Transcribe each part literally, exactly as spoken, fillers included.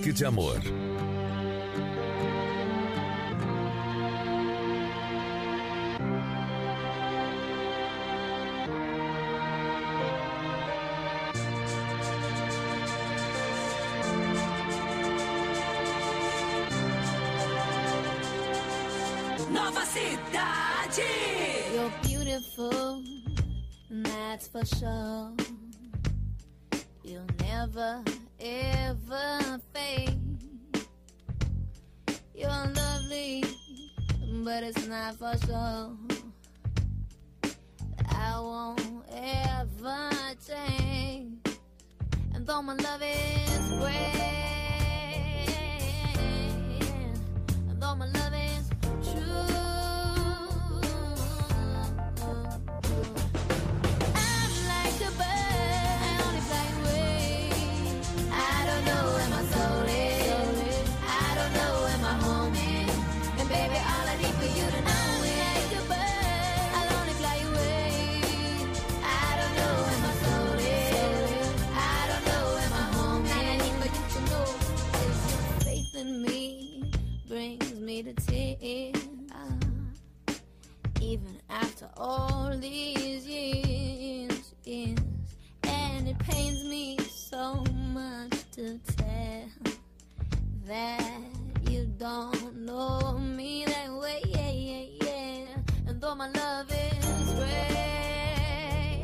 Toque de Amor. Nova Cidade. You're beautiful, that's for sure. You'll never, ever fade. You're lovely, but it's not for sure. I won't ever change. And though my love is great, and though my love is true, I'm like a bird, I only fly away. I don't know where my soul is, I don't know where my home is. And baby, all I need for you to know is like a bird, I'll only fly away. I don't know where my soul is, I don't know where my home is. All I need for you to know is your faith in me brings me to tears. Even after all these years, years, and it pains me so much to tell that you don't know me that way, yeah, yeah, yeah. And though my love is great,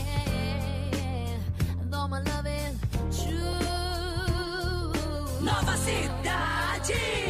and though my love is true, Nova Cidade.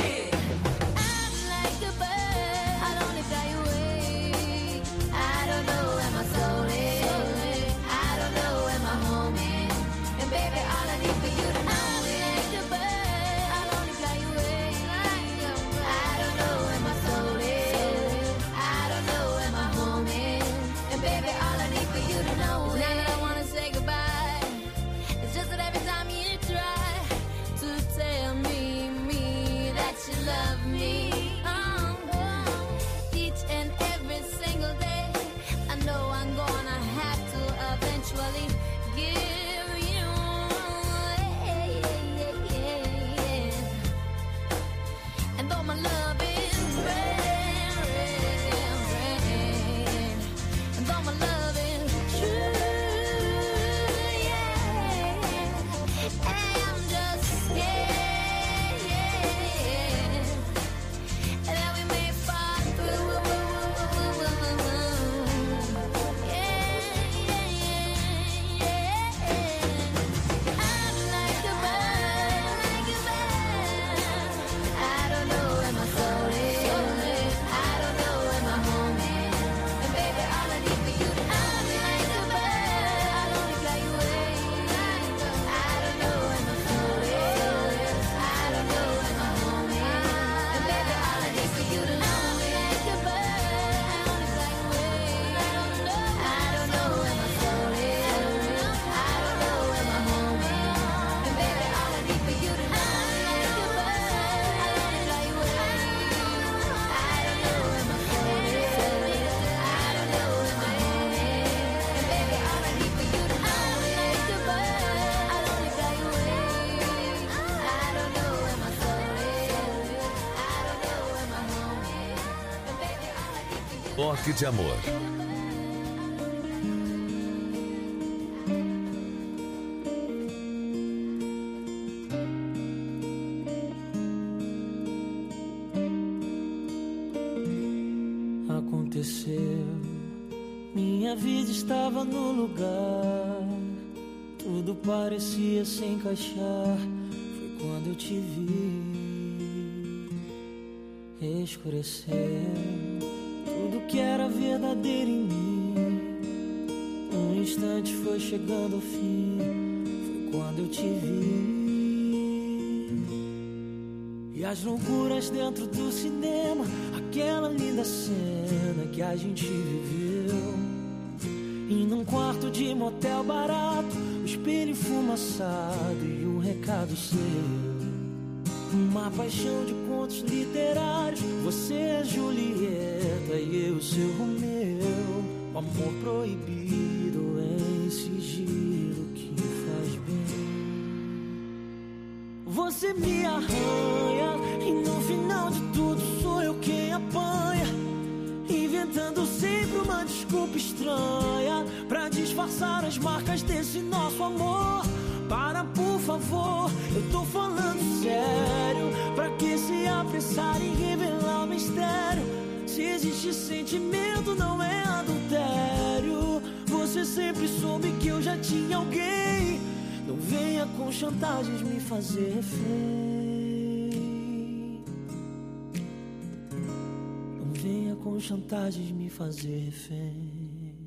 Toque de Amor. Aconteceu, minha vida estava no lugar, tudo parecia se encaixar. Foi quando eu te vi, escureceu tudo que era verdadeiro em mim. Um instante foi chegando ao fim, foi quando eu te vi. E as loucuras dentro do cinema, aquela linda cena que a gente viveu. E num quarto de motel barato, o espelho enfumaçado e um recado seu. Uma paixão de contos literários, você é Julieta e eu seu Romeu. O amor proibido em sigilo que faz bem. Você Você me arranha e no final de tudo sou eu quem apanha, inventando sempre uma desculpa estranha pra disfarçar as marcas desse nosso amor. Para, por favor, eu tô falando sério. Pra que se apressar em revelar o mistério? Se existe sentimento, não é adultério. Você sempre soube que eu já tinha alguém. Não venha com chantagens me fazer refém. Não venha com chantagens me fazer refém.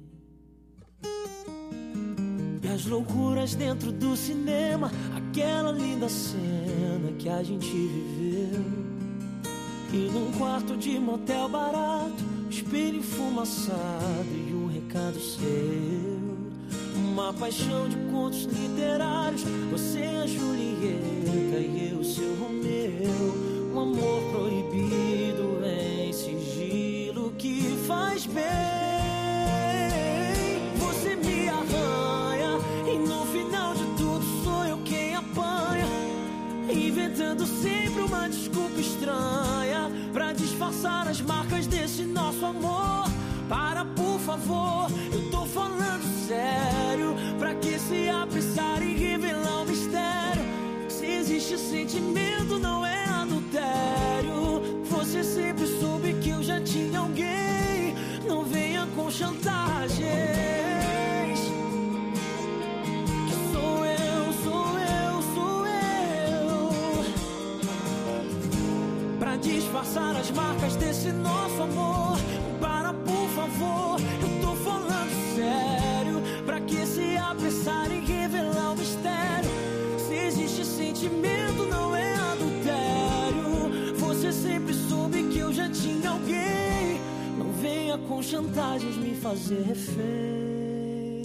E as loucuras dentro do cinema, aquela linda cena que a gente viveu. E num quarto de motel barato, espelho enfumaçado e um recado seu. Uma paixão de contos literários, você a Julieta e eu seu Romeu. Um amor proibido em sigilo que faz bem. Você me arranha e no final de tudo sou eu quem apanha, inventando sempre uma desculpa estranha pra disfarçar as marcas desse nosso amor. Para, por favor, eu tô falando sério. Pra que se apressar em revelar o mistério? Se existe sentimento, não é adultério. Você sempre soube que eu já tinha alguém. Não venha com chantagens. Que sou eu, sou eu, sou eu. Pra disfarçar as marcas desse nosso amor. Para, por favor, eu tô falando sério. Pra que se apressar em revelar o mistério? Se existe sentimento, não é adultério. Você sempre soube que eu já tinha alguém. Não venha com chantagens me fazer refém.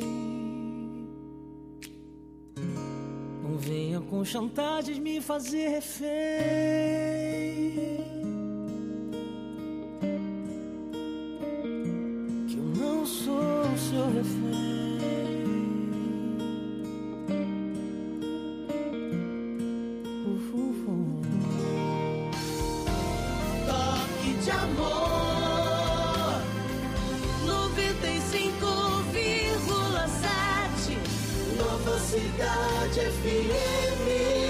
Não venha com chantagens me fazer refém. Eu sou o seu refém. Uh, uh, uh. Toque de amor noventa e cinco vírgula sete Nova Cidade F M.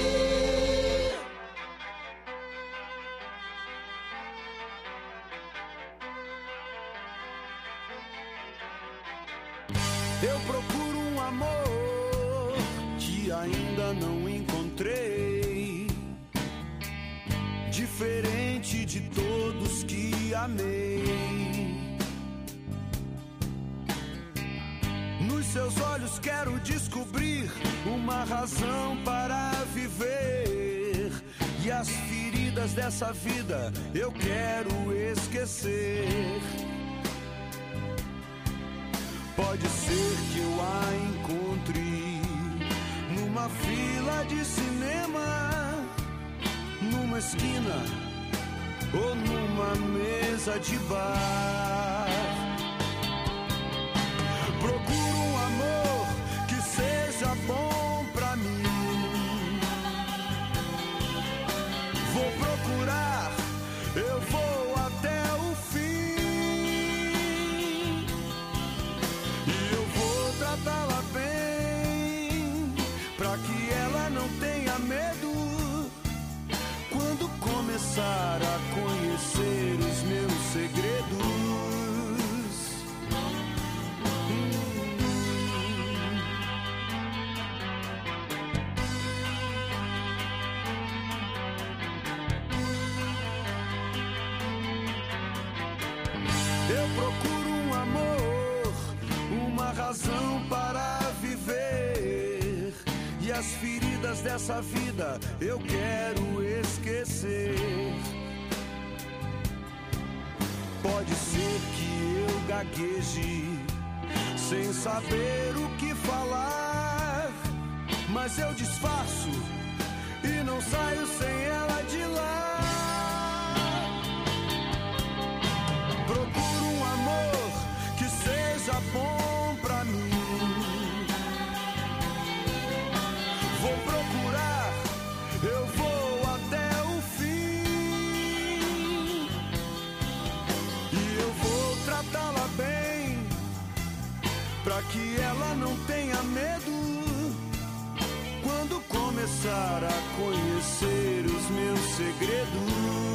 Eu procuro um amor que ainda não encontrei, diferente de todos que amei. Nos seus olhos quero descobrir uma razão para viver, e as feridas dessa vida eu quero esquecer. Pode ser que eu a encontre numa fila de cinema, numa esquina ou numa mesa de bar. Procuro um amor que seja bom pra mim. Vou procurar, eu vou até o fim. Tratá-la bem, pra que ela não tenha medo quando começar a conhecer os meus segredos. Hum. Eu procuro um amor, uma razão para viver, e as feridas dessa vida eu quero esquecer. Pode ser que eu gagueje sem saber o que falar, mas eu disfarço e não saio sem ela de lá. Procuro um amor que seja bom pra mim. Vou procurar, eu segredos.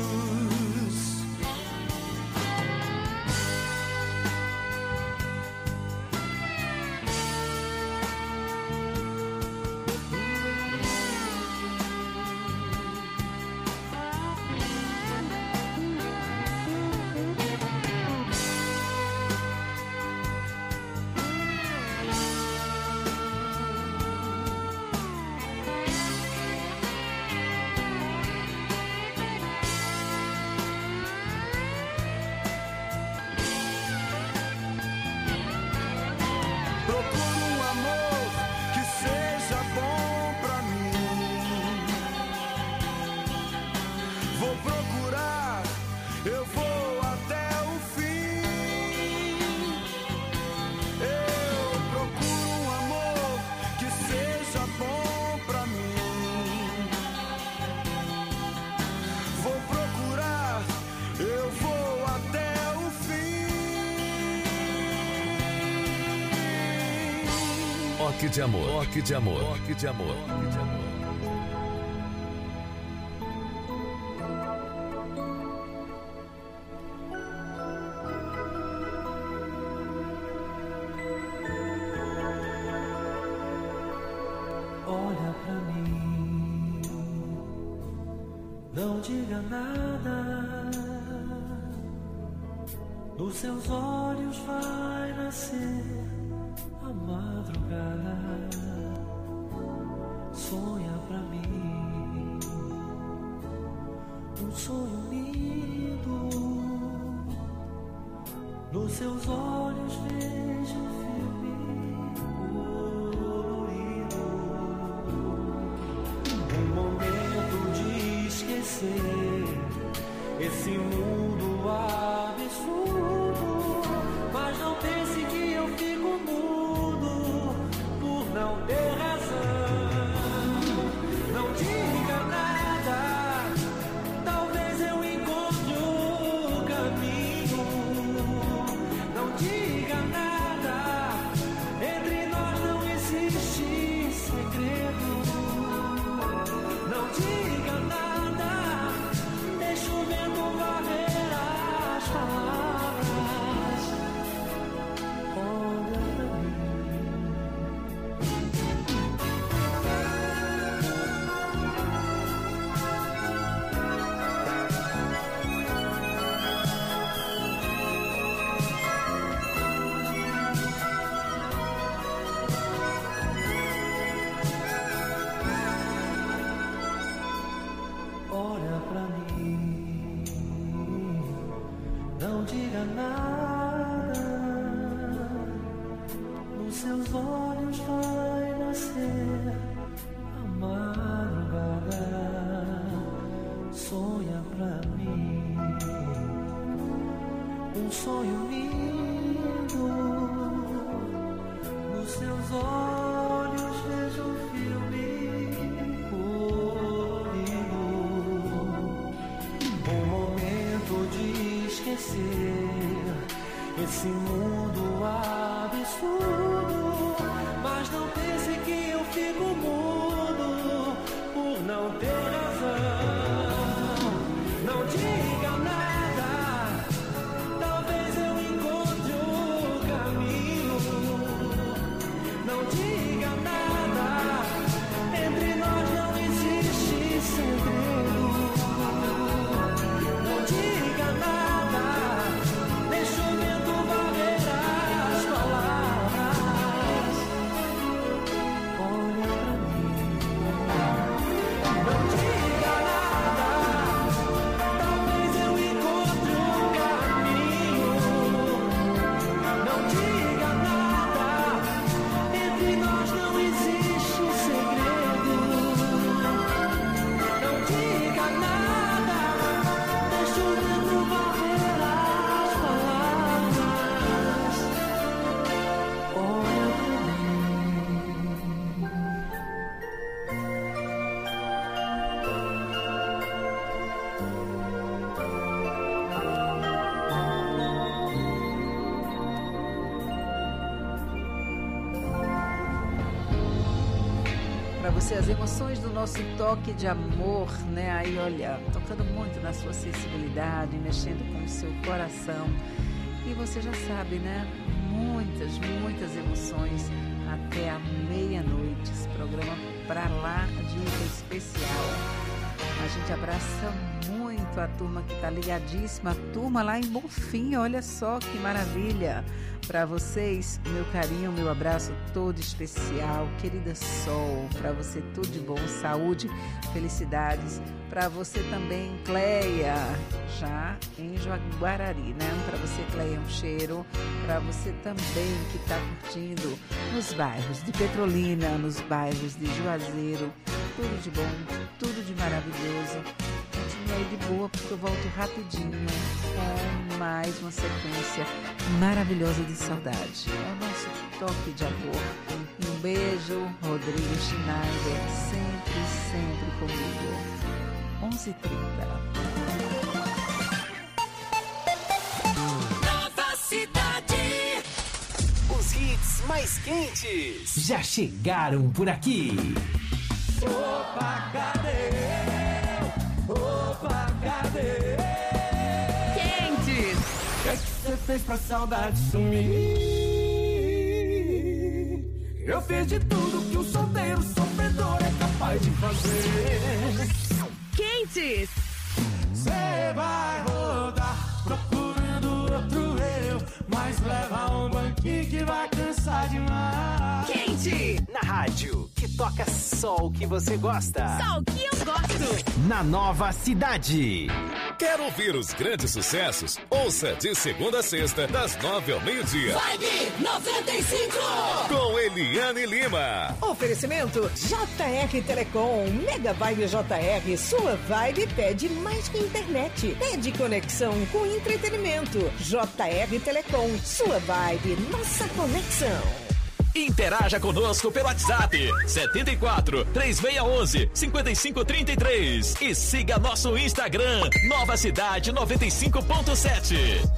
Toque de amor, toque de amor, toque de amor, toque de amor. Olha pra mim, não diga nada. Nos seus olhos vai nascer a madrugada. Sonha pra mim um sonho lindo. Nos seus olhos vejo um filme colorido. Um momento de esquecer esse mundo absurdo. Mas não pense que eu fico mudo por não ter razão. Não diga nada, talvez eu encontre o caminho. Não diga nada, entre nós não existe segredo. Não diga nada, deixa o vento varrer as palavras. Olha pra mim. Olha pra mim, não diga nada. Nos seus olhos vai nascer a madrugada. Sonha pra mim um sonho lindo. Nos seus olhos vejo um filme colorido. Um momento de esquecer esse mundo absurdo. Mas não pense que eu fico mudo por não ter razão. Não diga nada, talvez eu encontre o caminho. Não diga nada, entre nós não existe segredo. Não diga nada, deixa o vento varrer você as emoções do nosso toque de amor, né? Aí, olha, tocando muito na sua sensibilidade, mexendo com o seu coração. E você já sabe, né? Muitas, muitas emoções até a meia-noite. Esse programa pra lá de especial. A gente abraça muito a turma que tá ligadíssima, a turma lá em Bonfim, olha só que maravilha. Para vocês, meu carinho, meu abraço todo especial, querida Sol, para você tudo de bom, saúde, felicidades. Para você também, Cleia, já em Jaguarari, né? Para você, Cleia, um cheiro. Para você também que está curtindo nos bairros de Petrolina, nos bairros de Juazeiro, tudo de bom, tudo de maravilhoso. Continue aí de boa, porque eu volto rapidinho com mais uma sequência maravilhosa de saudade. É o nosso toque de amor. E um beijo, Rodrigo Schneider, sempre, sempre comigo. onze e trinta. Nova Cidade. Os hits mais quentes já chegaram por aqui. Opa, cadê? Opa, cadê? Quentes. O que é que você fez pra saudade sumir? Eu fiz de tudo que um solteiro sofredor é capaz de fazer. Quentes. Cê vai rodar procurando outro eu, mas leva um banquinho que vai cansar demais. Quente. Na rádio que toca só o que você gosta. Só o que eu gosto. Na Nova Cidade. Quer ouvir os grandes sucessos? Ouça de segunda a sexta, das nove ao meio-dia. Vibe noventa e cinco. Com Eliane Lima. Oferecimento J R Telecom, Mega Vibe J R, sua vibe pede mais que internet. Pede conexão com entretenimento. J R Telecom, sua vibe, nossa conexão. Interaja conosco pelo WhatsApp setenta e quatro, três seis um um, cinco cinco três três e siga nosso Instagram Nova Cidade noventa e cinco ponto sete.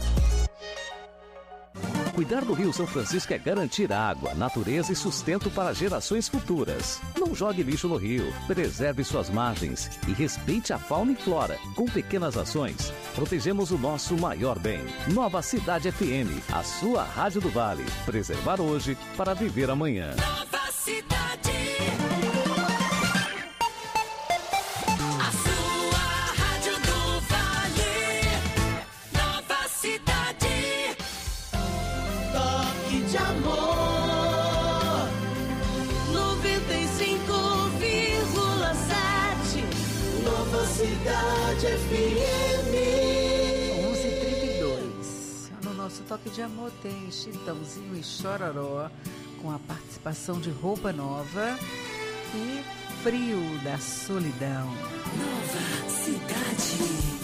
Cuidar do Rio São Francisco é garantir água, natureza e sustento para gerações futuras. Não jogue lixo no rio, preserve suas margens e respeite a fauna e flora. Com pequenas ações, protegemos o nosso maior bem. Nova Cidade F M, a sua rádio do Vale. Preservar hoje para viver amanhã. Nova Cidade. De amor, noventa e cinco vírgula sete, Nova Cidade F M. onze e trinta e dois. No nosso toque de amor tem Chitãozinho e Chororó, com a participação de Roupa Nova e Frio da Solidão. Nova Cidade.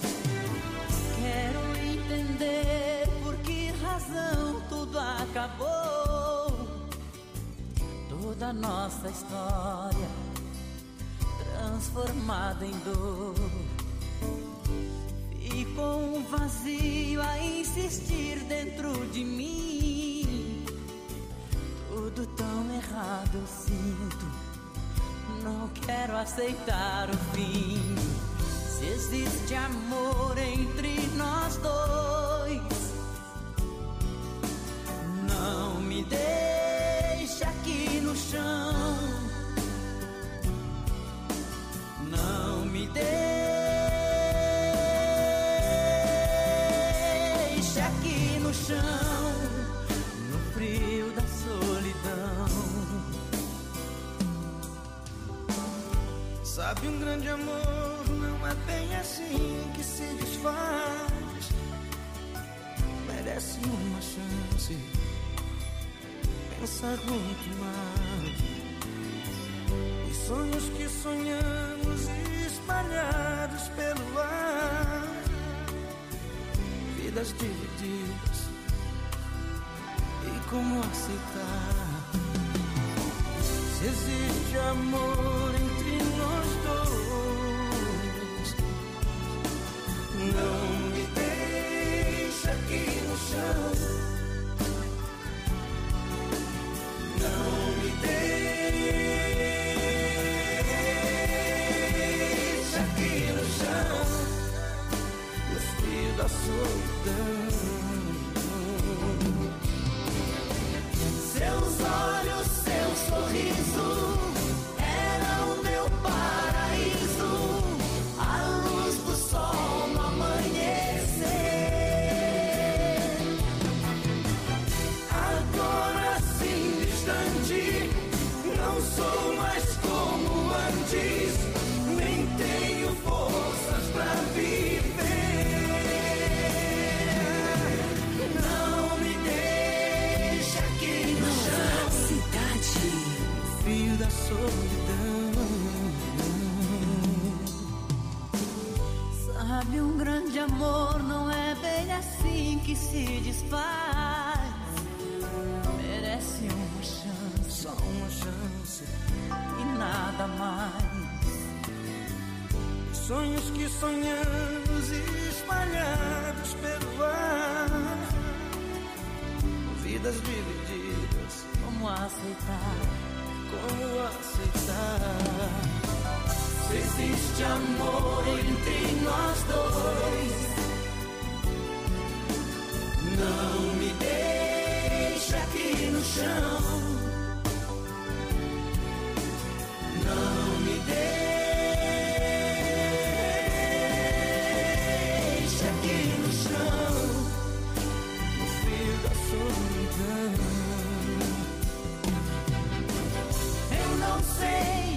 Quero entender por que razão tudo acabou, toda nossa história transformada em dor. Ficou um vazio a insistir dentro de mim, tudo tão errado eu sinto, não quero aceitar o fim. Se existe amor entre nós dois, não me deixa aqui no chão, não me deixa aqui no chão, no frio da solidão. Sabe, um grande amor não é bem assim que se desfaz, merece uma chance, pensar muito mais. Os sonhos que sonhamos espalhados pelo ar, vidas divididas, e como aceitar? Se existe amor entre nós dois, não me deixa aqui no chão, não me deixa da solidão. Seus olhos, seu sorriso era o meu paraíso, a luz do sol no amanhecer. Agora sim distante, não sou mais como antes, nem tenho forças pra viver. Não me deixa aqui no chão, Cidade, fio da solidão. sabe, um grande amor não é bem assim que se desfaz. Merece uma chance, Só uma chance, e nada mais. sonhos que sonhamos e espalhados pelo ar, vidas divididas, Como aceitar? como aceitar? Se existe amor entre nós dois, não me deixa aqui no chão. Não me deixa aqui no chão, No fio da solidão. eu não sei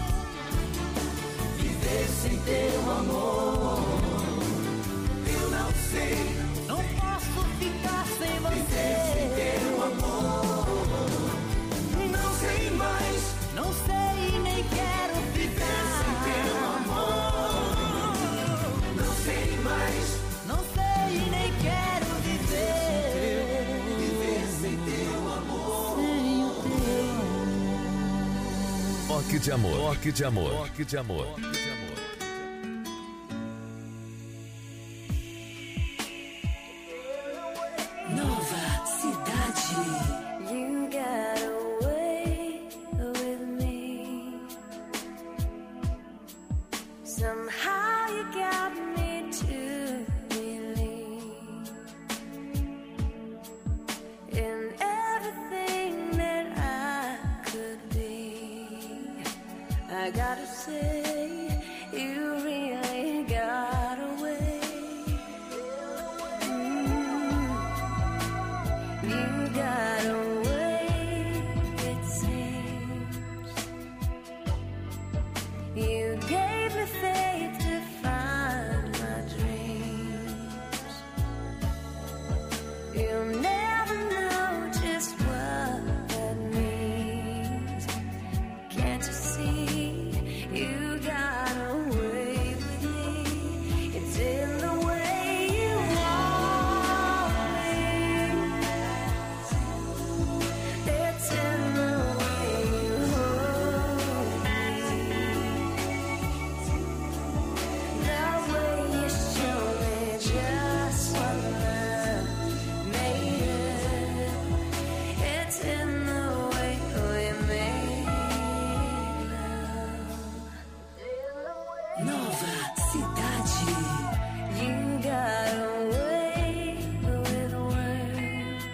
viver sem teu amor. Eu não sei, não posso ficar sem você. Viver sem teu amor. Não sei mais, não sei nem quero viver sem teu amor. Não sei mais, não sei nem quero viver. Viver sem teu amor. Sem o teu amor. Toque de amor. Toque de amor. Toque de amor. Nova Cidade. You got away with me. Somehow you got me to believe in everything that I could be. I gotta say, you really got away. Mm. You got away, it seems. You gave me faith to find my dreams. You'll never know just what that means. Can't you see? You got away with me. It's in the way you want me. It's in the way you hold me. The way you show me just what love made of. It's in the way we made love. Nova Cidade. You got away with words.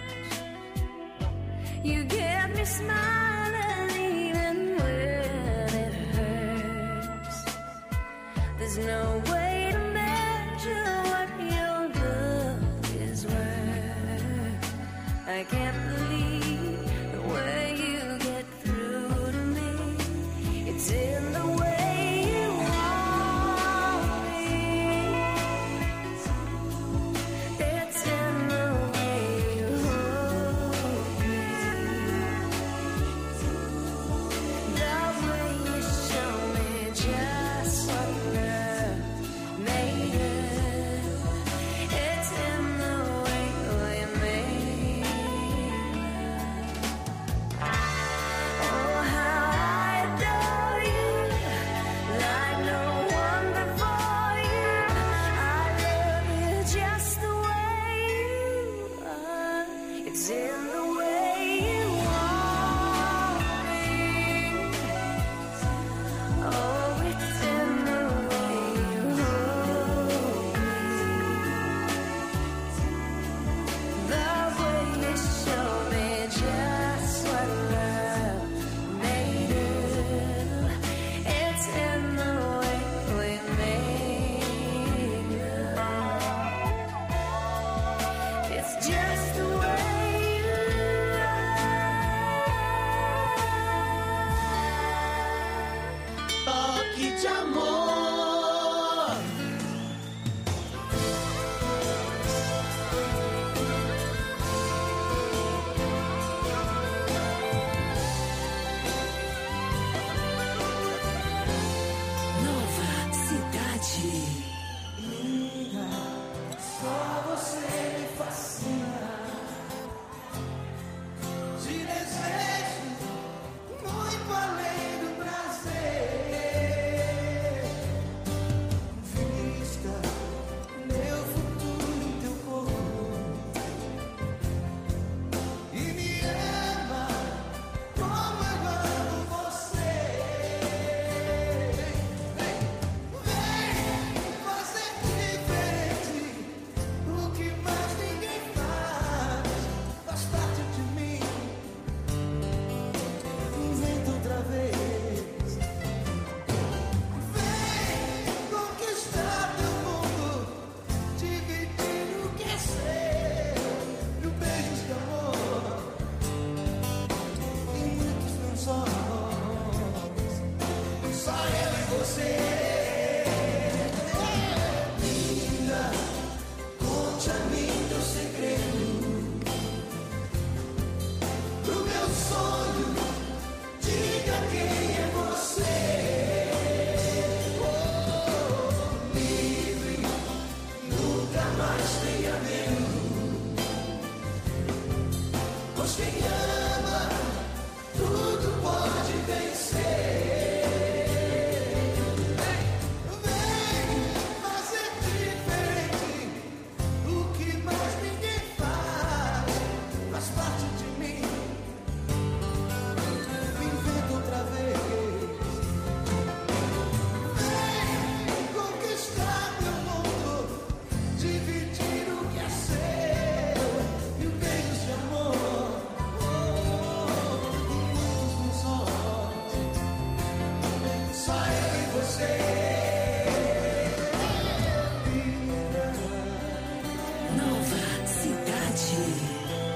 You get me smiling even when it hurts. There's no way to measure what your love is worth. I can't believe the way you get through to me. It's in the way you want me. It's in the way you hold me. The way you show me just what love made of. It's in the way we made love. Oh, how I adore you. toque de amor. Nova Cidade. Linda, só você me fascina. Te desejo muito além do prazer. Vista meu futuro em teu corpo e me ama como eu amo você. Vem fazer diferente o que mais ninguém faz. Faz parte de mim. Inventa outra vez. Vem conquistar teu mundo, dividir o que é seu, mil beijos de amor e muitos lençóis. Só eu e você. Linda, conte a mim teu segredo, pro meu sonho, diga quem é você. Oh, livre, nunca mais tenha medo, pois quem ama, tudo pode vencer. Vem fazer diferente o que mais ninguém faz. Faz parte de mim. Inventa outra vez. Vem conquistar meu mundo, dividir o que é seu, mil beijos de amor. Oh, e muitos lençóis. Só eu e você. Nova Cidade.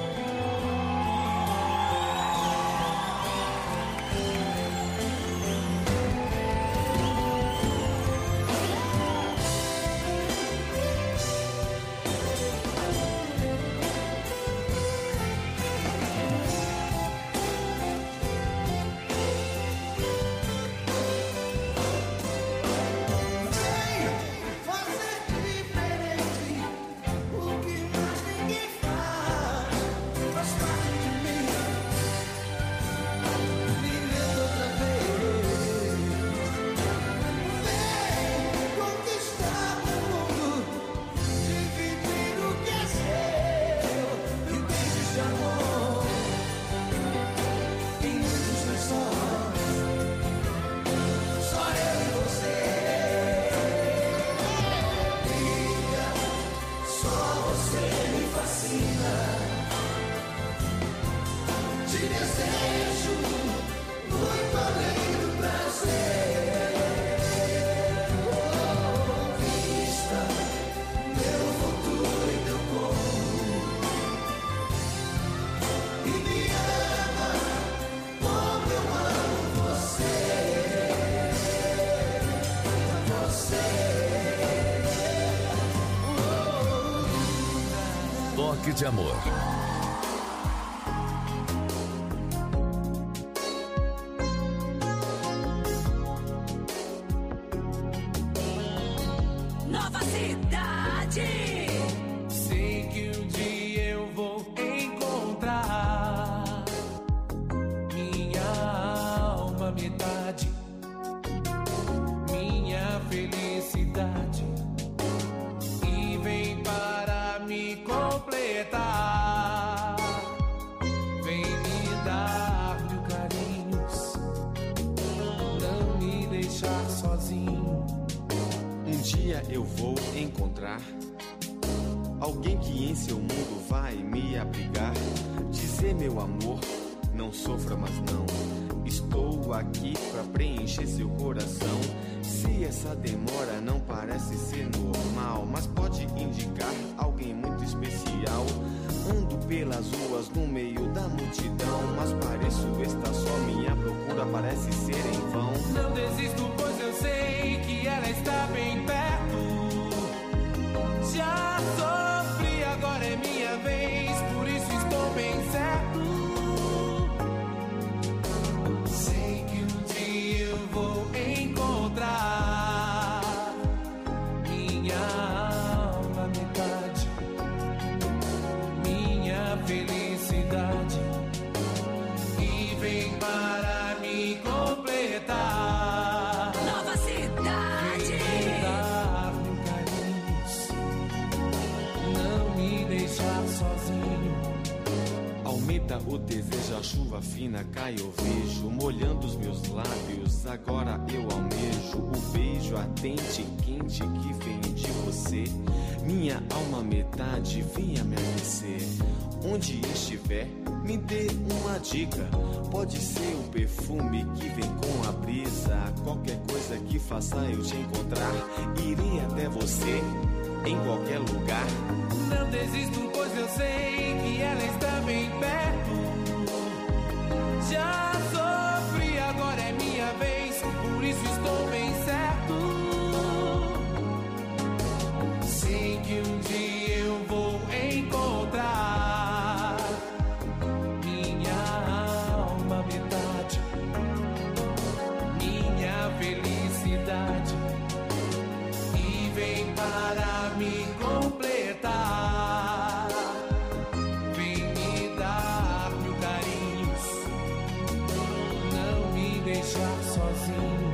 Fazer diferente o que mais ninguém faz. Faz parte de mim. Inventa outra vez. Vem conquistar o mundo, dividir o que é seu, mil beijos de amor e muitos lençóis. Só eu e você. Só você me fascina. Te desejo muito além do prazer. Oh, vista meu futuro em teu corpo e me ama como eu amo você. Você. Toque de amor. Nova Cidade. Sei que um dia eu vou encontrar minha alma metade, minha felicidade, e vem para me completar. Vem me dar mil carinhos, não me deixar sozinho. Um dia eu vou encontrar alguém que em seu mundo vai me abrigar. Dizer meu amor, não sofra mais não. Estou aqui pra preencher seu coração. Se essa demora não parece ser normal, mas pode indicar alguém muito especial. Ando pelas ruas no meio da multidão, mas pareço estar só, minha procura parece ser em vão. Não desisto, pois eu sei aumenta o desejo, a chuva fina cai, eu vejo, molhando os meus lábios, agora eu almejo o beijo ardente e quente que vem de você. Minha alma metade, venha me aquecer. Onde estiver, me dê uma dica. Pode ser um perfume que vem com a brisa. Qualquer coisa que faça eu te encontrar, irei até você, em qualquer lugar. Não desisto, pois eu sei que ela está bem perto. Já sofri, agora é minha vez, por isso estou bem certo. Sei que um dia eu vou encontrar minha alma metade, minha felicidade, e vem para me completar. Vem me dar mil carinhos, não me deixar sozinho.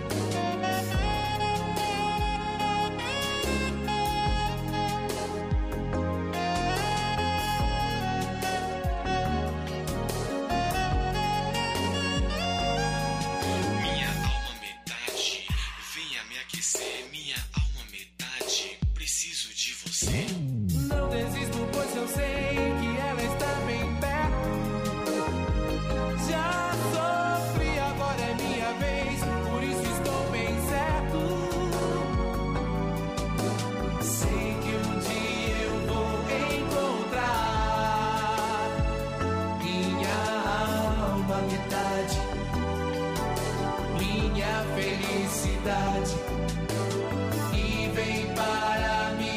Minha alma metade, venha me aquecer. Minha alma metade, preciso de você. Não desisto, pois eu sei que ela está bem perto. Já sofri, agora é minha vez, por isso estou bem certo. Sei que um dia eu vou encontrar minha alma metade, minha felicidade, e vem para me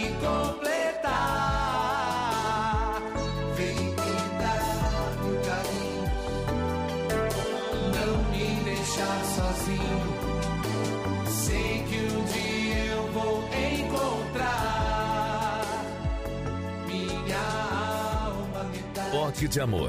completar. Vem me dar mil carinhos, não me deixar sozinho. Sei que um dia eu vou encontrar minha alma metade. Toque de amor.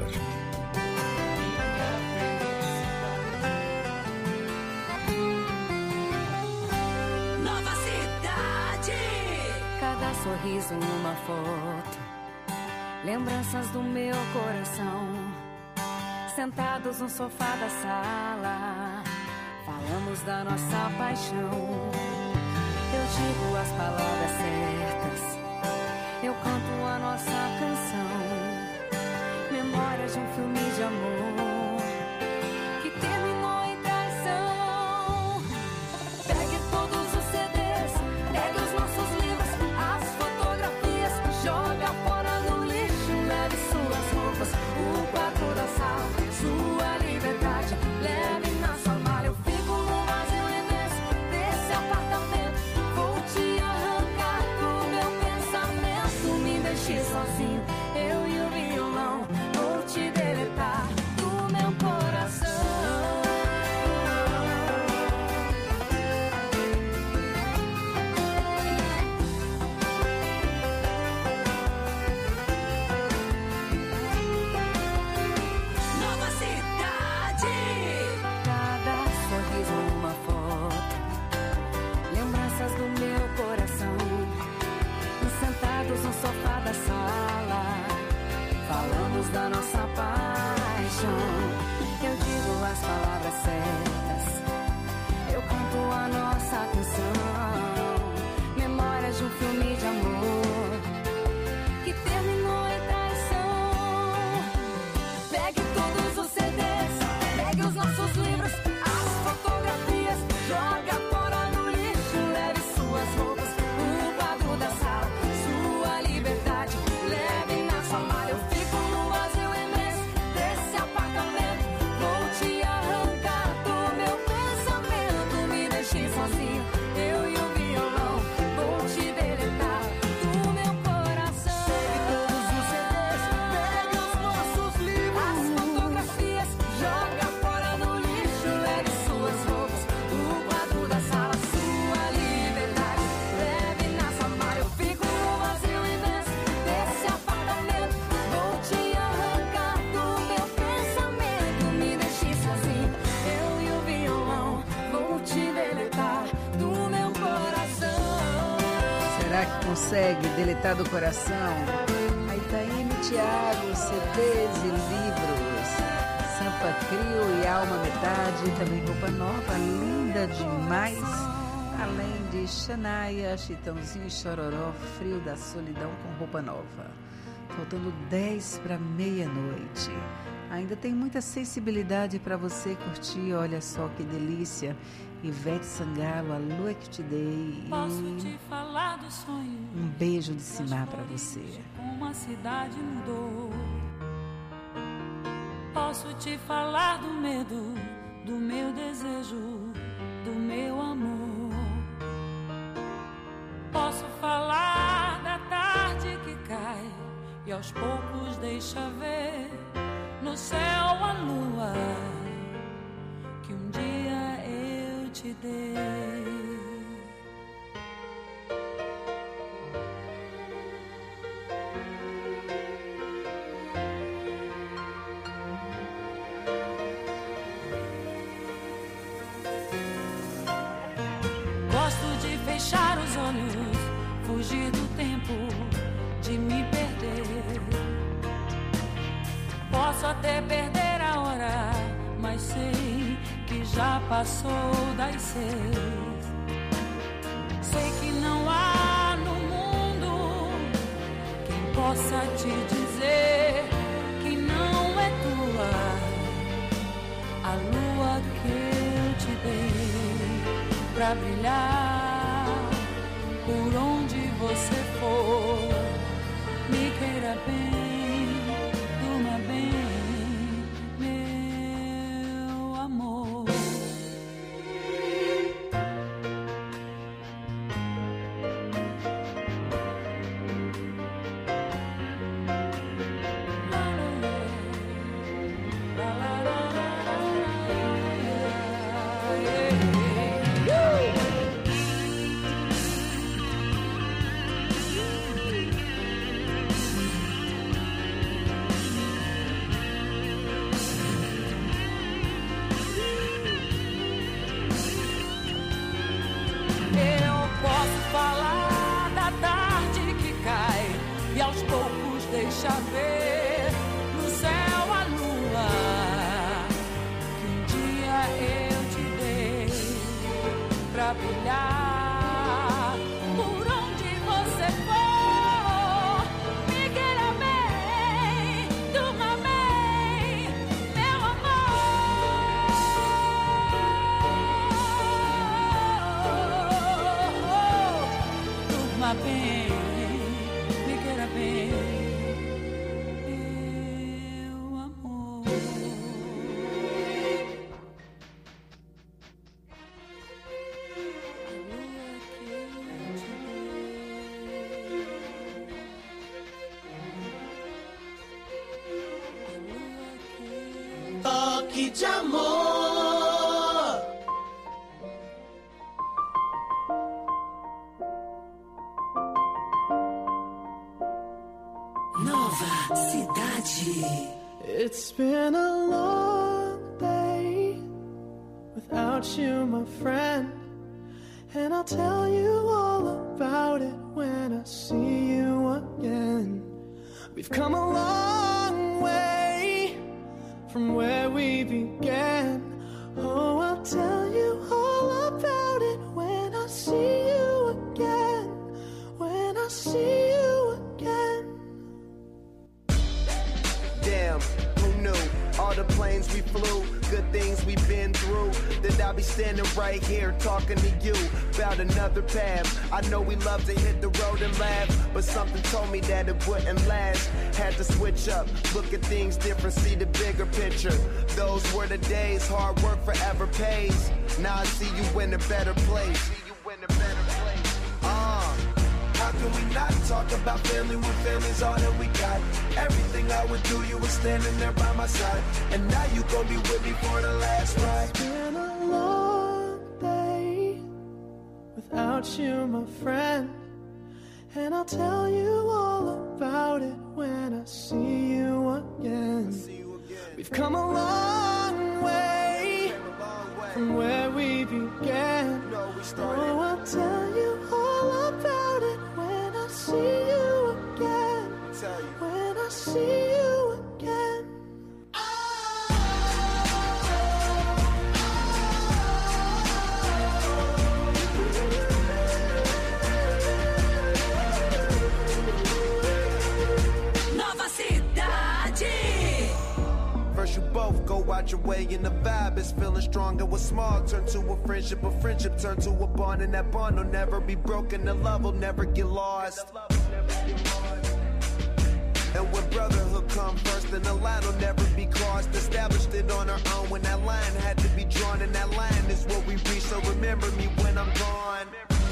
Nova Cidade. Cada sorriso numa foto, lembranças do meu coração. Sentados no sofá da sala, falamos da nossa paixão. Eu digo as palavras certas, eu canto a nossa canção. Memórias de um filme de amor que terminou em traição. Pegue todos os C Ds, pegue os nossos livros, as fotografias, joga fora no lixo, leve suas roupas, o quadro da sala, sua liberdade, leve na sua mala. Eu fico no vazio imenso desse apartamento, vou te arrancar do meu pensamento, me deixe sozinho, eu e o violão, vou te deletar do meu coração. Nova Cidade. Cada sorriso numa foto, lembranças do meu coração. E sentados no sofá da sala, falamos da nossa paixão. Eu digo as palavras certas, eu canto a nossa canção. Memórias de um filme de amor que terminou em traição. Pegue todos os C Ds, pegue os nossos livros, as fotografias, joga fora no lixo, leve suas roupas, o quadro da sala, sua liberdade, leve na sua mala. Eu fico no vazio imenso desse apartamento, vou te arrancar do meu pensamento, me deixe sozinho, eu e o violão, vou te deletar do meu coração. Pegue todos os C Ds, pegue os nossos livros, as fotografias, joga fora no lixo, leve suas roupas, o quadro da sala, sua liberdade, leve na sua mala. Eu fico no vazio imenso desse apartamento, vou te arrancar do meu pensamento, me deixe sozinho, eu e o violão, vou te deletar do meu coração. Será que consegue deletar do coração? Aí tá aí me Tiago, C Ds e livros. Sampa Crio e Alma Metade, também roupa nova, linda demais. Além de Xanaia, Chitãozinho e Chororó, Frio da Solidão com roupa nova. Faltando dez para meia-noite. Ainda tem muita sensibilidade para você curtir, olha só que delícia. Ivete Sangalo, a lua que te dei. Posso te falar do sonho. Um beijo de Simar para você. Como a cidade mudou. Posso te falar do medo, do meu desejo, do meu amor. Posso falar da tarde que cai e aos poucos deixa ver no céu a lua que um dia eu te dei. Gosto de fechar os olhos, fugir do tempo, de me perder. Posso até perder a hora, mas sei que já passou das seis. Sei que não há no mundo quem possa te dizer que não é tua a lua que eu te dei pra brilhar por onde você for. Me queira bem, durma bem, meu amor. Deixa ver no céu a lua que um dia eu te dei pra brilhar por onde você for. Me queira bem, durma bem, meu amor. Durma bem, me queira bem. Toque de amor. Nova Cidade. It's been a long day without you, my friend, and I'll tell you all about it when I see you again. We've come a long way from where we began. Oh, I'll tell you all about it when I see you again. When I see you again. Damn, who knew? All the planes we flew, good things we've been through. That I'll be standing right here talking to you about another path. I know we love to hit the road and laugh, but something told me that it wouldn't last. Had to switch up, look at things different, see the bigger picture. Those were the days, hard work forever pays. Now I see you in a better place. See you in a better place. Uh, how can we not talk about family when family's all that we got? Everything I would do, you were standing there by my side, and now you gon' be with me for the last ride. It's been a long day without you, my friend, and I'll tell you all about it when I see you again. See you again. We've come a long way, a long way from where we began. No, we oh, I'll tell you all about it when I see you again. Tell you. When I see find your way, and the vibe is feeling stronger. What's small turn to a friendship, a friendship turn to a bond, and that bond will never be broken. The love will never get lost. And when brotherhood come first, then the line will never be crossed. Established it on our own when that line had to be drawn, and that line is what we reach. So remember me when I'm gone.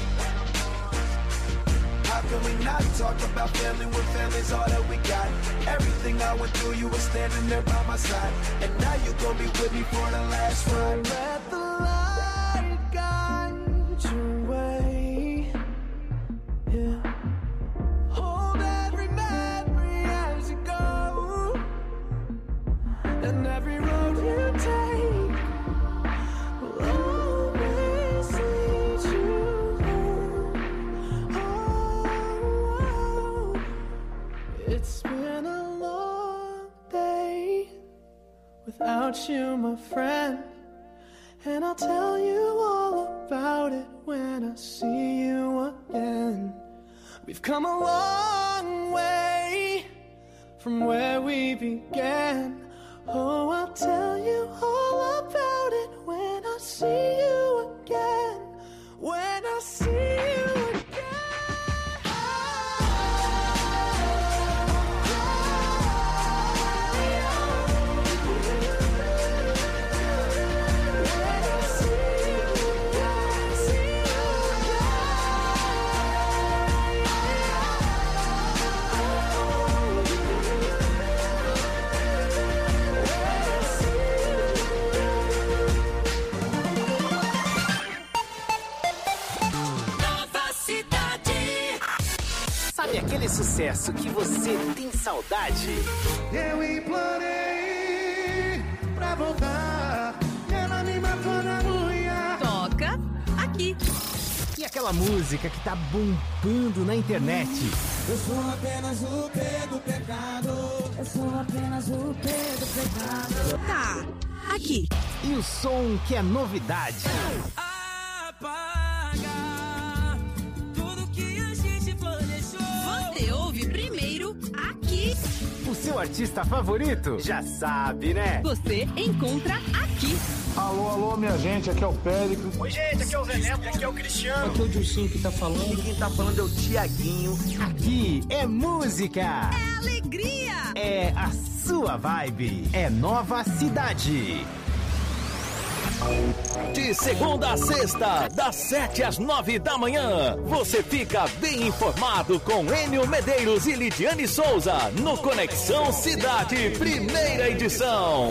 How can we not talk about family when family's all that we got? Everything I went through, you were standing there by my side, and now you gon' be with me for the last ride. Let the light guide your way. Yeah. Hold every memory as you go, and every road you take will always lead you home. Oh, it's been a long day without you, my friend, and I'll tell you all about it when I see you again. We've come a long way from where we began. Oh, I'll tell you all about it when I see you again. When I see you again. Sabe aquele sucesso que você tem saudade? Eu implorei pra voltar, ela me matou na unha. Toca aqui. E aquela música que tá bombando na internet? Eu sou apenas o P do pecado. Eu sou apenas o P do pecado. Tá aqui. E o som que é novidade? Você ouve primeiro aqui. O seu artista favorito? Já sabe, né? Você encontra aqui. Alô, alô, minha gente, aqui é o Péricles. Oi, gente, aqui é o Veneto, aqui é o Cristiano. Aqui é o Dilcinho que tá falando. E quem tá falando é o Tiaguinho. Aqui é música. É alegria. É a sua vibe. É Nova Cidade. De segunda a sexta, das sete às nove da manhã, você fica bem informado com Enio Medeiros e Lidiane Souza no Conexão Cidade, primeira edição.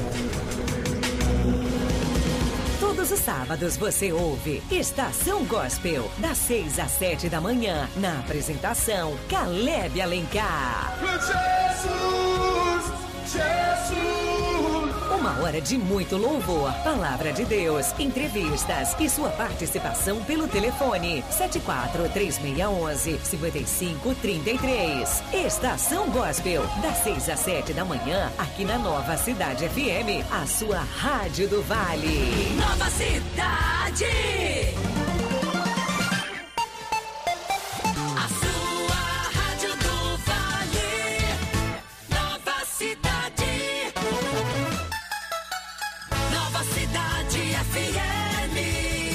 Todos os sábados você ouve Estação Gospel, das seis às sete da manhã, na apresentação Caleb Alencar. Jesus, Jesus. Uma hora de muito louvor, palavra de Deus, entrevistas e sua participação pelo telefone sete quatro três seis um um cinco cinco três três. Estação Gospel, das seis às sete da manhã, aqui na Nova Cidade F M, a sua rádio do Vale. Nova Cidade. A sua rádio do Vale. Nova Cidade. Nova Cidade F M.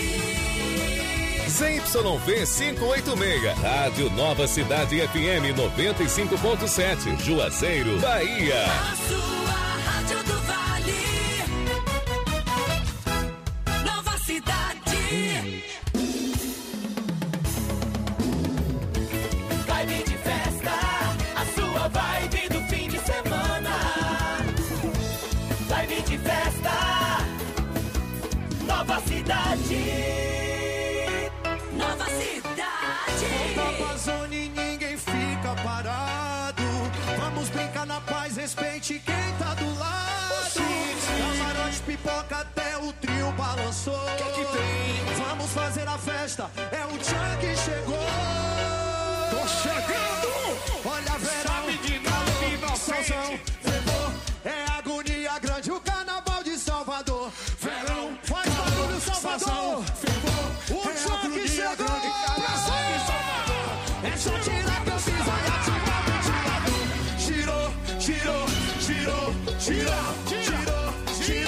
Z Y V quinhentos e oitenta e seis, Rádio Nova Cidade F M noventa e cinco ponto sete, Juazeiro, Bahia. A sua rádio do Vale. Nova Cidade. Vibe de festa, a sua vibe do fim de semana. Vibe de festa, Nova Cidade. Nova Cidade. Nova Zone, ninguém fica parado. Vamos brincar na paz, respeite quem tá do lado. Camarote, pipoca, até o trio balançou. Que que tem? Vamos fazer a festa, é o Tchan que chegou. Tô chegando! Olha, verão, sabe de nada, Salzão, fervor, é agonia grande, o carnaval de Salvador. Verão, faz barulho, Salvador, fervor, o Tchan que chegou. É só tirar que eu fiz, vai ativar o ventilador. Girou, girou, girou, girou, girou, girou.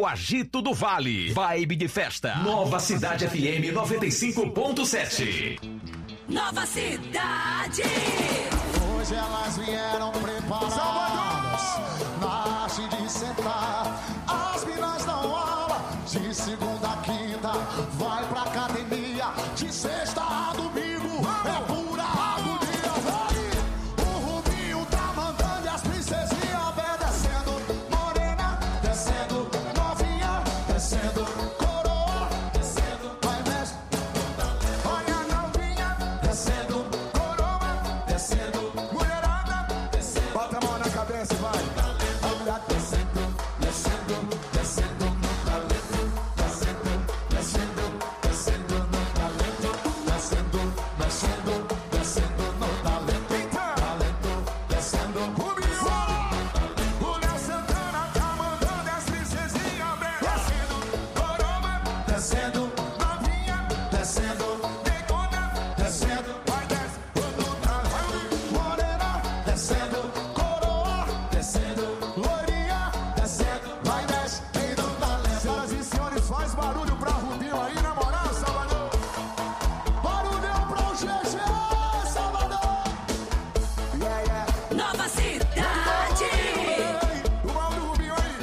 o agito do Vale. Vibe de festa. Nova Cidade F M noventa e cinco ponto sete. Nova Cidade. Hoje elas vieram preparadas na arte de sentar. As minas dão aula de segunda a quinta. Vai pra academia de sexta a domingo. É pura agonia, vai. O Rubinho tá mandando e as princesinhas obedecendo. Morena, descendo, novinha, descendo. Coroa, descendo, vai mexe. Olha a novinha, descendo. Coroa, descendo. Mulherada, descendo. Bota a mão na cabeça e vai. Olha, descendo, descendo, descendo no talento. Descendo, descendo, descendo no talento. Descendo, descendo, descendo no talento. Talento, descendo. Rubinho! O Léo Santana tá mandando as princesinhas obedecendo. Coroa, descendo. Novinha, descendo. Negona, descendo. Vai descendo. Morena, descendo. Coroa, descendo. Loirinha, descendo. Vai descendo. Talento. Senhoras e senhores, faz barulho pra Rubinho aí, na moral, Salvador. Barulhão pra o G G, Salvador. Yeah, yeah. Nova Cidade. O mal do Rubinho aí.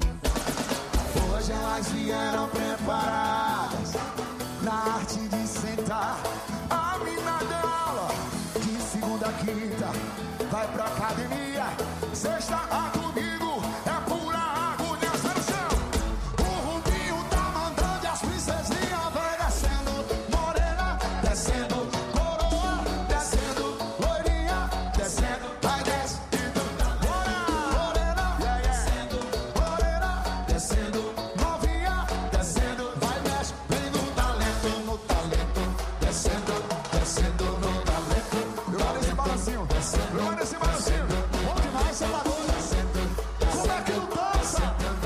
Hoje elas vieram preparadas na arte de sentar. A mina dá aula de segunda a quinta. Vai pra academia, sexta a domingo. É pura agonia, sai no chão. O Rubinho tá mandando e as princesinhas vai descendo. Morena, descendo. Coroa, descendo. Loirinha, descendo. Vai descendo. Morena, descendo. Morena, descendo. Novinha, descendo. Vai mexe, vem no talento, no talento. Descendo, descendo no talento. Eu olho esse balancinho, descendo. Eu olho esse balancinho. Bom demais, Salvador. Descendo. Como é que não dança?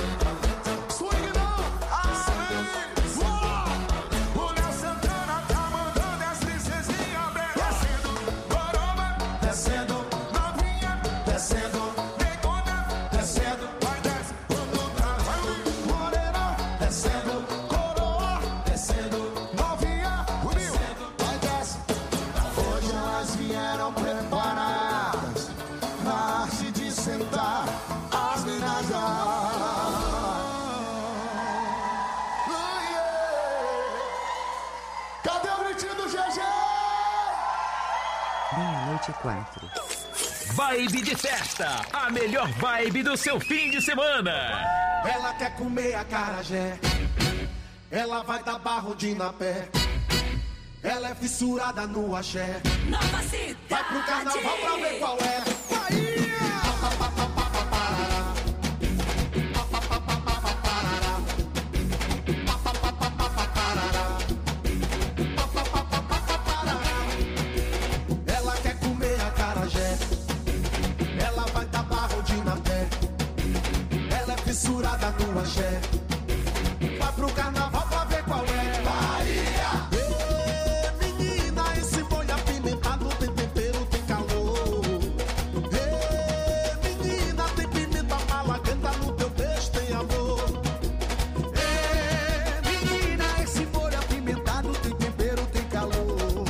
Swing não. Aí, voa. O Léo Santana tá mandando as princesinhas obedecendo. Coroa, descendo. Novinha, descendo. Negona, descendo. Vai descendo. Morena, descendo. Coroa, descendo. Novinha, Rubinho, vai descendo. Hoje elas vieram preparadas na arte de sentar. As minas já. Oh, yeah. Cadê o gritinho do G G? Meia-noite e quatro. Vibe de festa. A melhor vibe do seu fim de semana. Ela quer comer acarajé. Ela vai dar barro de na pé. Ela é fissurada no axé. Nova Cidade. Vai pro carnaval pra ver qual é. Bahia! Ela quer comer acarajé. Ela vai dar barro de na pé. Ela é fissurada no axé. Vai pro carnaval pra ver qual é. Bahia! Ê, menina, esse boi apimentado tem tempero, tem calor. Ê, menina, tem pimenta malagueta no teu beijo, tem amor. Ê, menina, esse boi apimentado tem tempero, tem calor.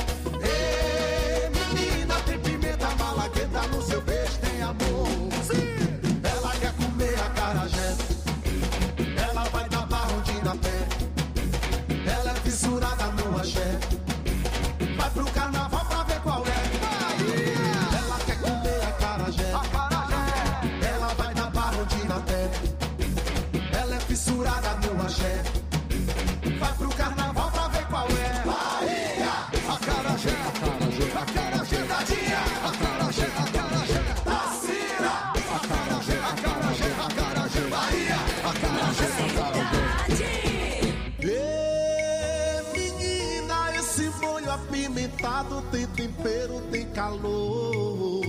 Ê, menina, tem pimenta malagueta no seu beijo, tem amor. Sim. Ela quer comer acarajé. Ela vai dar barro de na pé. Ela é fissurada no axé. Vai pro carnaval pra ver qual é. Ela quer comer acarajé. Ela vai dar barro de na pé. Ela é fissurada no axé. Vai pro carnaval pra ver qual é. Bahia! Acarajé, acarajé, acarajé, tadinha. Acarajé, acarajé, Tacira. Acarajé, acarajé, acarajé, Bahia. Acarajé, acarajé. Ê, menina, esse molho apimentado tem tempero, tem calor.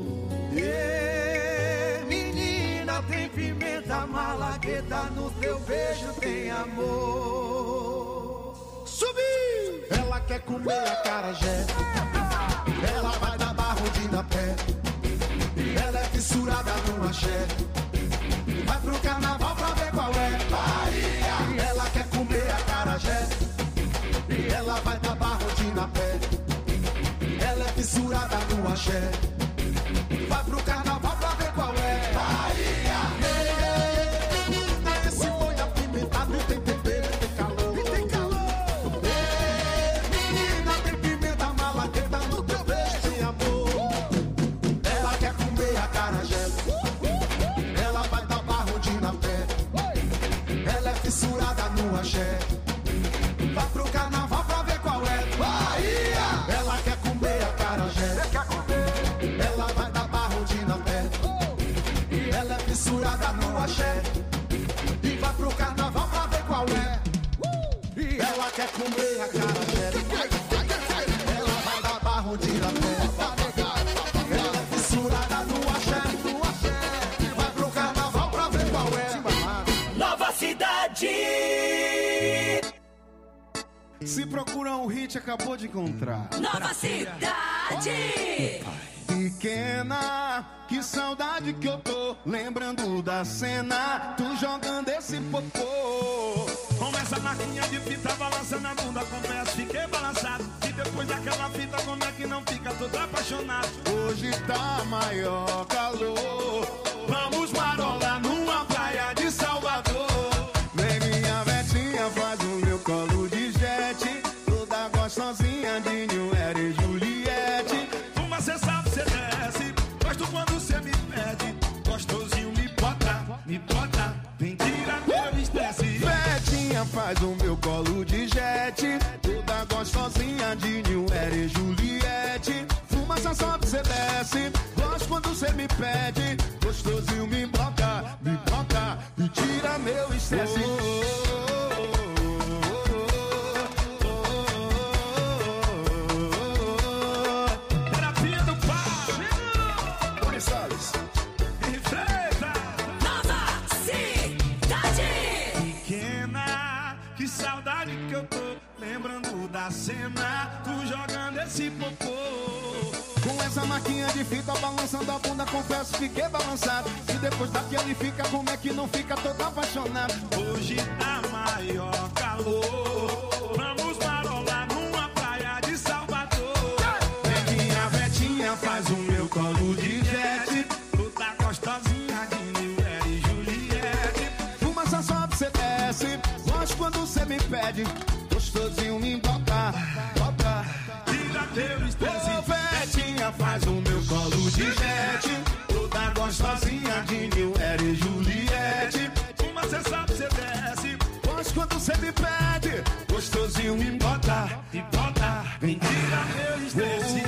Ê, menina, tem pimenta malagueta no teu beijo, tem amor. Subiu! Ela quer comer acarajé. Ela vai dar barro de na pé. Ela é fissurada no axé. Vai pro carnaval pra ver qual é. axé. Vai pro carnaval pra ver qual é. Bahia! Esse boi apimentado tem tempero, tem calor. E tem calor. Menina, tem pimenta malagueta no teu beijo de amor. Ela quer comer acarajé. Ela vai dar barrondinho na pé. Ela é fissurada no axé. Vai pro carnaval pra ver qual é. Bahia! Ela quer comer acarajé. Quer comer. Ela vai dar barrondinho na pé. Ela é fissurada no axé. E vai pro carnaval pra ver qual é. Ela quer comer acarajé. Ela vai dar barrondinho na pé. Ela é fissurada no axé. E vai pro carnaval pra ver qual é. Nova Cidade. Se procura um hit, acabou de encontrar. Nova Cidade. Pequena, que saudade que eu tô, lembrando da cena, tu jogando esse popô. Com essa marquinha de fita balançando a bunda, confesso, fiquei balançado. E depois daquela fita, como é que não fica todo apaixonado? Hoje tá maior calor, vamos marolar numa praia de Salvador. Vem minha vetinha, faz o meu colo de jet, toda gostosinha de Newera e Juliette. Uma cê sabe, cê desce, gosto quando cê me pede. Gostosinho me bota, me bota, vem tirar meu estresse. Vetinha, faz o meu colo de jet, toda gostosinha de Newera e Juliette. Fumaça sobe, cê desce, gosto quando cê me pede. Gostosinho me bota, me bota, e tira meu estresse. Terapia do pau. Oi, Salles. Enfrenta. Nova Cidade. Pequena, que saudade que eu tô, lembrando da cena, tu jogando esse popô. Com essa maquinha de fita balançando a bunda, confesso, fiquei balançado. E depois daquele fica, como é que não fica todo apaixonado? Hoje tá maior calor, vamos marolar numa praia de Salvador. Vem minha vetinha, faz o meu colo de jet, toda gostosinha de Newera e Juliette. Fumaça sobe, cê desce, gosto quando cê me pede. Gostosinho me bota, bota, tira teu estresse. Ô, vetinha, faz o meu colo de jet, toda gostosinha de Newera e Juliette. Uma cê sabe, cê desce, gosto quando cê me pede. Gostosinho me bota, me bota, vem tirar meu estresse.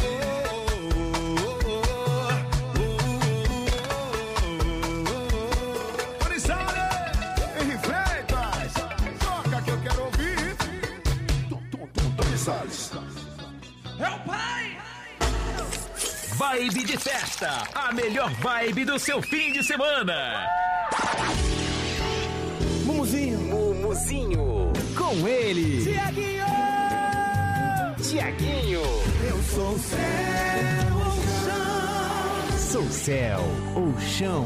Henri Freitas, toca que eu quero ouvir. Tony Salles. É o pai! Vibe de festa, a melhor vibe do seu fim de semana. Mumuzinho, Mumuzinho, com ele, Tiaguinho, Tiaguinho. Eu sou céu ou chão. Sou céu ou chão.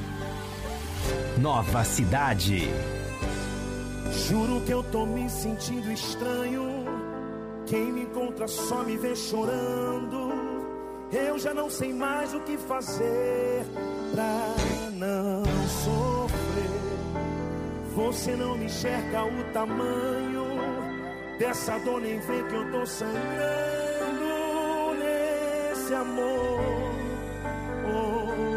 Nova Cidade. Juro que eu tô me sentindo estranho. Quem me encontra só me vê chorando. Eu já não sei mais o que fazer pra não sofrer. Você não me enxerga o tamanho dessa dor, nem vê que eu tô sangrando nesse amor. Oh,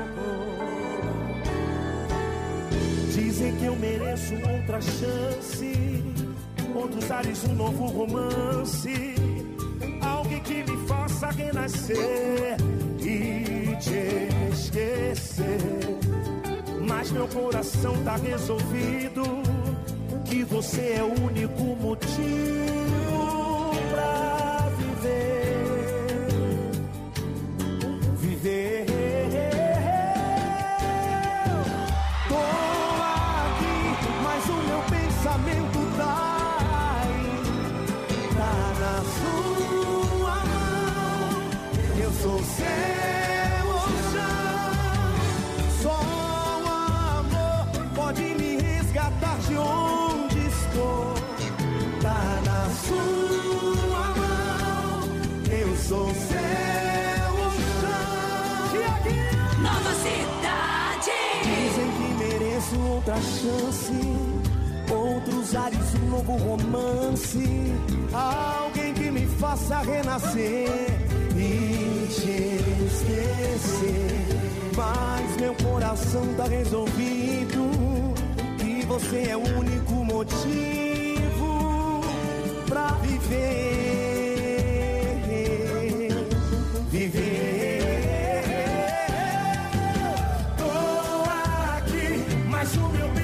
oh. Dizem que eu mereço outra chance, outros ares, um novo romance, alguém que me faça renascer e te esquecer. Mas meu coração tá resolvido, que você é o único motivo pra viver. Viver. Tô aqui, mas o meu pensamento tá aí, tá na sua mão. Eu sou seu oceano, só o amor pode me resgatar de onde estou. Tá na sua outra chance, outros ares, um novo romance, alguém que me faça renascer e te esquecer. Mas meu coração tá resolvido, que você é o único motivo pra viver, viver. Tô aqui, mas o meu